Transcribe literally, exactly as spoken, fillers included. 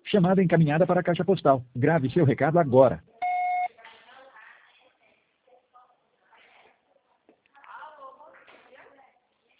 Chamada encaminhada para a caixa postal. Grave seu recado agora.